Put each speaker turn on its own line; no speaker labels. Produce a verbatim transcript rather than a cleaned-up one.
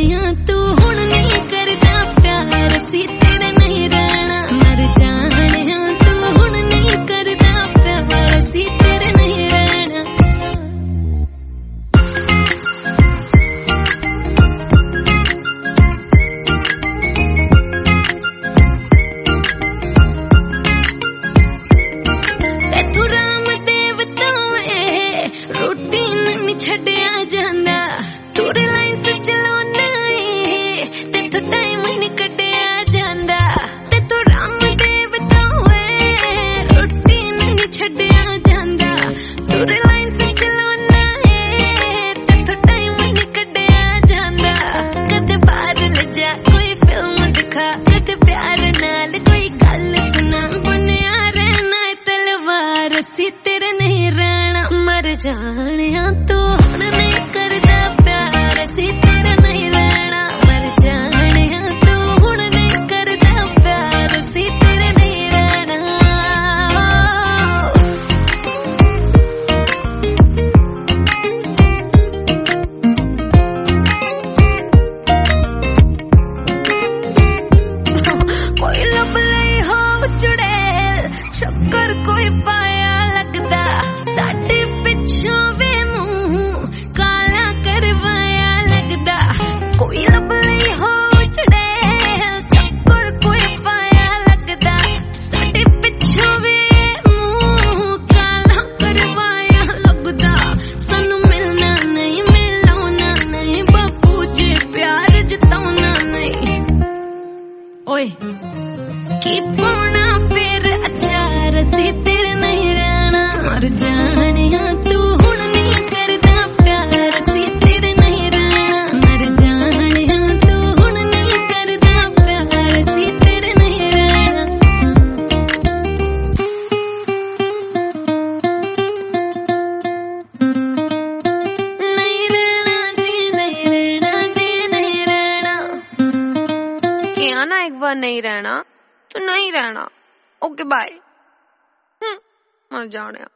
जानिया तू हुण नहीं करदा प्यार सी तेरे नहीं रहना मर जानिया तू हुण नहीं करदा प्यार सी तेरे नहीं रहना तू राम देव तो रोटी नहीं छड़िया जांदा तू रिलायंस चलाना ते तू टाइम नहीं कटिया जांदा ते तू राम देव तो रोटी नहीं छड़िया जांदा तू रिलायंस चलाना ते तू टाइम नहीं कटिया जांदा कदे बाहर ले जा कोई फिल्म दिखा कदे प्यार नाल कोई गल सुना बुनिया रहना तलवार सी तेरे नहीं रहना मर जानिया तू हुण नहीं करदा प्यार सी तेरे नहीं रहना मर जानिया तू हुण नहीं करदा प्यार सी तेरे नहीं रहना कोई लब लई हो चुड़ैल चक्कर कोई पाया लगदा साडे पिछों वे मुंह काला करवाया लगदा कोई लब लई हो चुड़ैल चक्कर कोई पाया लगदा साडे पिछों वे मुंह काला करवाया लगदा सानू मिलना नहीं मिलाउना नहीं बापू जी प्यार जताउना नहीं ओए की पाना फिर अचार सी तेरे नहीं रहना मर जानिया तू हुण नहीं करदा प्यार सी तेरे नहीं रहना मर जानिया तू हुण नहीं करदा प्यार सी तेरे नहीं रहना नहीं रहना जी नहीं रहना जी नहीं रहना
किया ना एक बार नहीं रहना तो नहीं रहना ओके बाय मर जाने